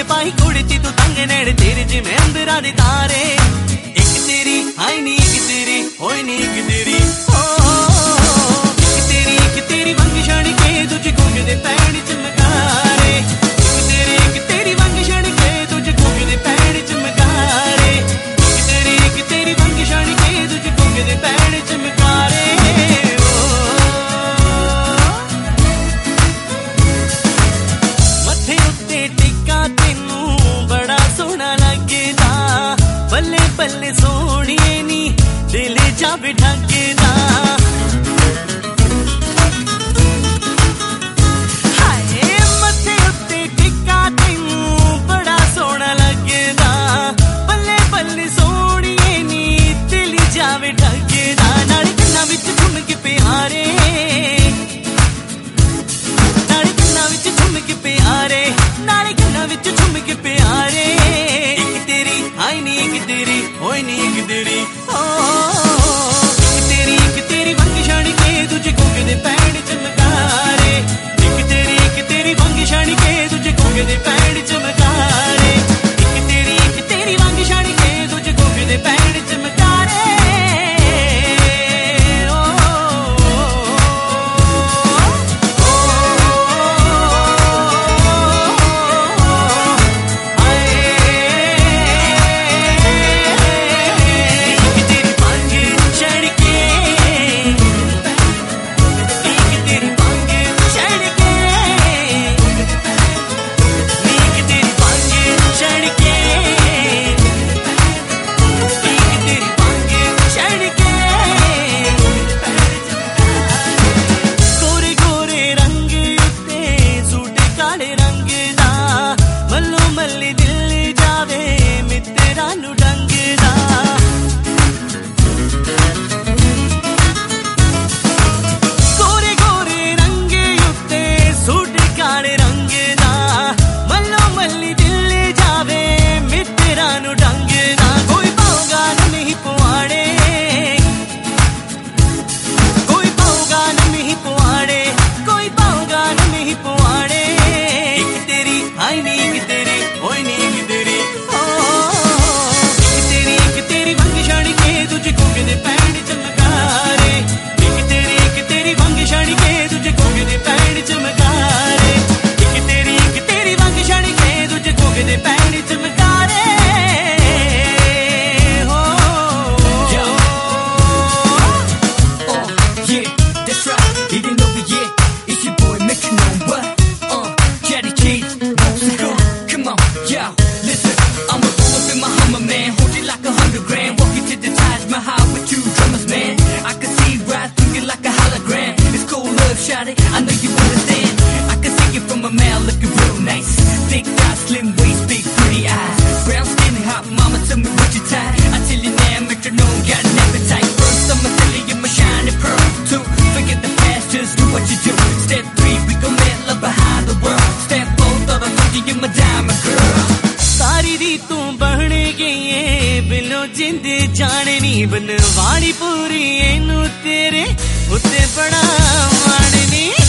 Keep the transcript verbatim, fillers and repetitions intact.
पाई कुड़ी ती तू तंग नेड़ तेरे जिमें अंबरा दे तारे एक तेरी हाय नी एक तेरी होए नी एक तेरी एक तेरी एक तेरी वंग छड़ के तुझे गूंज दे पैण चमकारे एक तेरी एक तेरी वंग छड़ के तुझे गूंज दे पैण चमकारे एक तेरी एक तेरी वंग छड़ के तुझे गूंज दे पैण चमकारे मथे उत्ते टिक्का तेनू बड़ा सोहना लगदा बल्ले बल्ले सोहणिए नी दिल जा बिठकदा I know you understand. I can see you from a mile looking real nice. Thick thighs, slim waist, big pretty eyes. Brown skin, hot mama, tell me what you tied. I tell you now, metronome, got an appetite. First, I'ma tell you you're my shining pearl. Two, forget the past, just do what you do. Step three, we gon' make love behind the world. Step four, thought I told you you're my diamond girl. सारी रीतों बढ़ गई है below जिंद जाने नी बनवाड़ी पूरी Inu तेरे उत्ते बड़ा माड़नी